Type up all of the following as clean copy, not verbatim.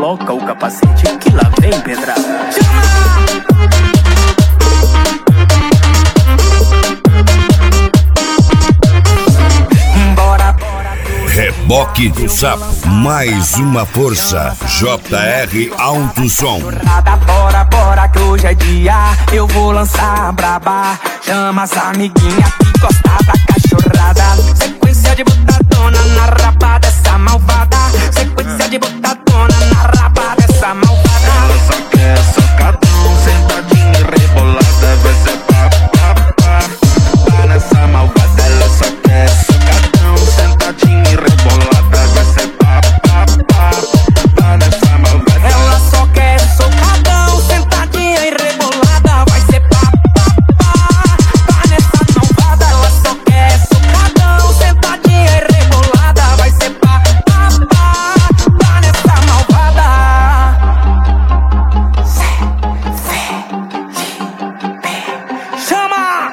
coloca o capacete que lá vem pedrada. Reboque do Sapo, mais uma força. JR Alto Som. Bora, bora que hoje é dia, eu vou lançar a braba. Chama as amiguinhas que gosta da cachorrada. Sequência de botadona na raba dessa malvada. Sequência de botadona na raba dessa malvada. Ela só quer socadão, sentadinha e rebolada. Vai ser pá, pá, pá. Tá nessa malvada, ela só quer socadão, sentadinha e rebolada. Vai ser pá, pá, pá. Tá nessa malvada. Ela só quer socadão, sentadinha e rebolada. Vai ser pá, pá, pá. Tá nessa malvada. Ela só quer socadão, sentadinha e rebolada. Vai ser pá, pá, pá. Tá nessa malvada. Chama!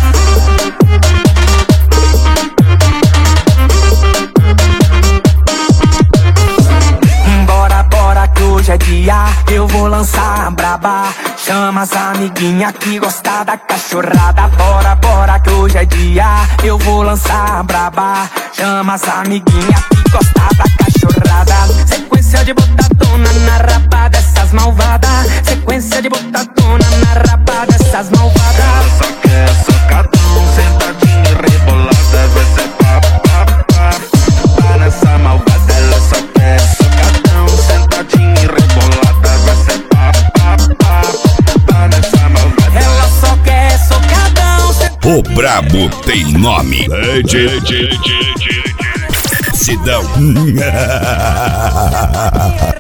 Bora, bora que hoje é dia, eu vou lançar a braba. Chama as amiguinhas que gosta da cachorrada. Bora, bora que hoje é dia, eu vou lançar a braba. Chama as amiguinhas que gosta da cachorrada. Sequência de botadona na raba dessas malvadas. Sequência de botadona na raba dessas malvadas. Ela só quer socadão, sentadinha e rebolada. Vai ser pá, pá, pá. Tá nessa malvada, ela só quer socadão, sentadinha e rebolada. Vai ser pá, pá, pá. Tá nessa malvada. Ela só quer socadão. O brabo tem nome. Sidão.